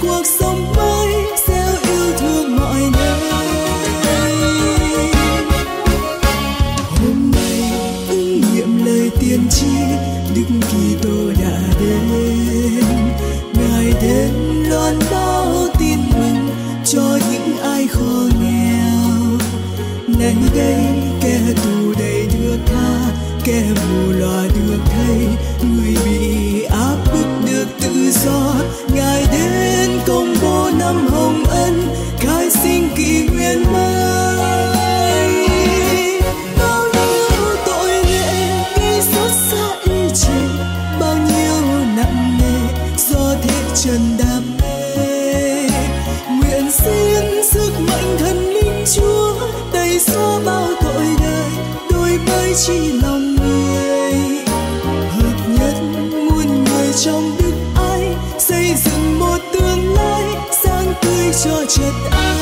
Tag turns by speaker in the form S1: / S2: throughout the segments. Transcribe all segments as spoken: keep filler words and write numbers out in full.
S1: cuộc sống mới gieo yêu thương mọi nơi. Hôm nay ứng nghiệm lời tiên tri, Đức Kitô đã đến. Ngài đến loan báo tin mừng cho những ai khó nghèo. Nay đây kẻ tù đầy được tha, kẻ mù lòa được thấy, người bị áp bức được tự do. Ngài đến công bố năm hồng ân, khai sinh kỷ nguyên mới. Bao nhiêu tội lệ gây xót xa ý trời, bao nhiêu nặng nề do thế trần đam mê. Nguyện xin sức mạnh thần linh Chúa tẩy xóa bao tội đời, đổi mới chỉ lòng người. Hợp nhất muôn người trong đức ái, xây dựng một tương lai sáng tươi cho trật ai.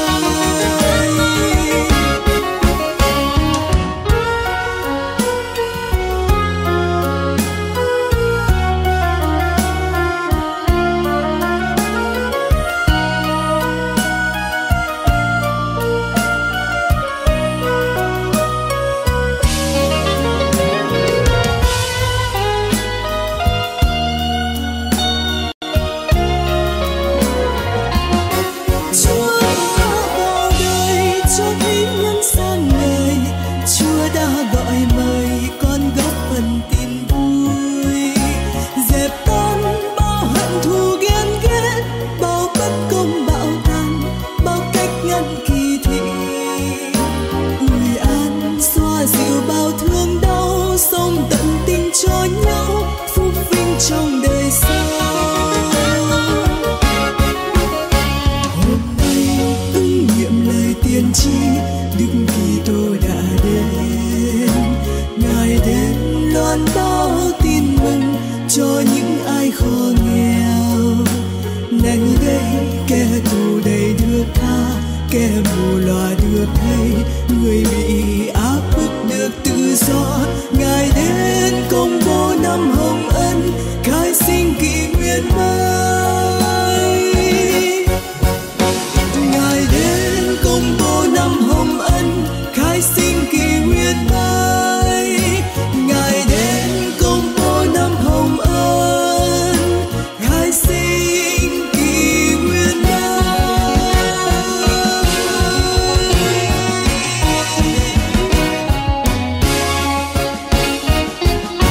S1: Dịu bao thương đau, sống tận tình cho nhau, phúc vinh trong